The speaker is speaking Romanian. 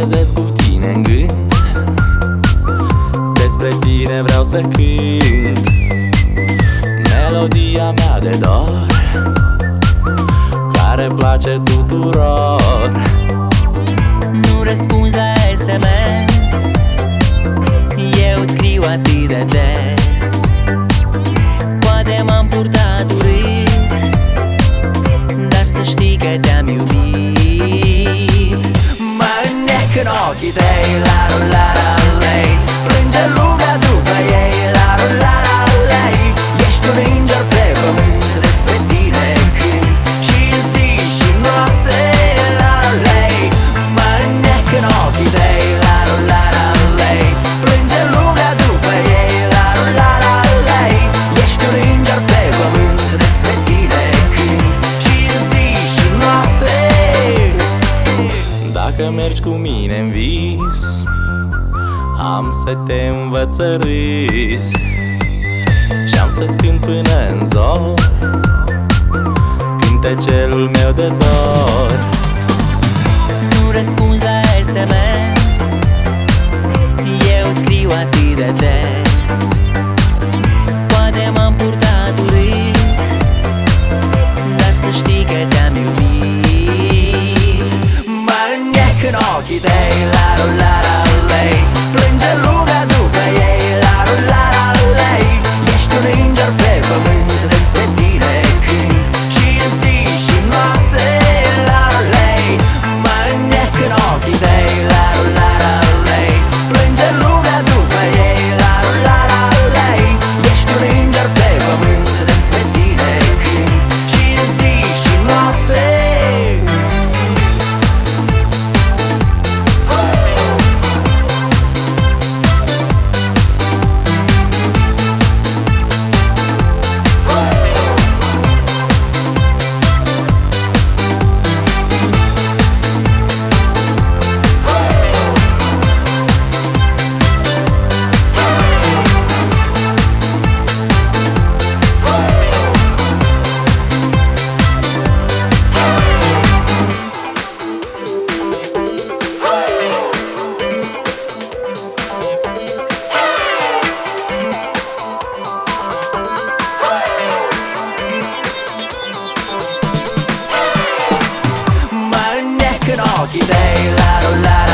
trezesc cu tine în gând, despre tine vreau să cânt melodia mea de dor, care place tuturor. Nu răspunzi la SMS, eu îți scriu atât de des. Poate m-am purtat urât, dar să știi că te-am iubit. Mă înnec în ochii tăi, la la la lei, plânge lumea după ei, la la la lei. Ești un înger pe pământ, despre tine cânt și zi și noapte, la lei. Mă înnec în ochii tăi, la la la lei, plânge lumea după ei, la la la lei. Ești un înger pe pământ, despre tine cânt și zi și noapte. Dacă mergi cu mine în vis, am să te învăț să râzi și-am să-ți cânt până în zor cântecelul meu de dor. Nu răspunzi la SMS, eu îți scriu atât de des. Poate m-am purtat urât, dar să știi că te-am iubit. Mă înnec în ochii tăi, la la la lei, plânge lumea după ei, la la la lei. Ești un înger pe pământ, despre tine cânt și zi și noapte, la lei. Mă înnec în ochii tăi, la la la lei, plânge lumea după ei, la la la lei. Ești un înger pe pământ, despre tine cânt și zi și noapte. Ochii tăi, la la la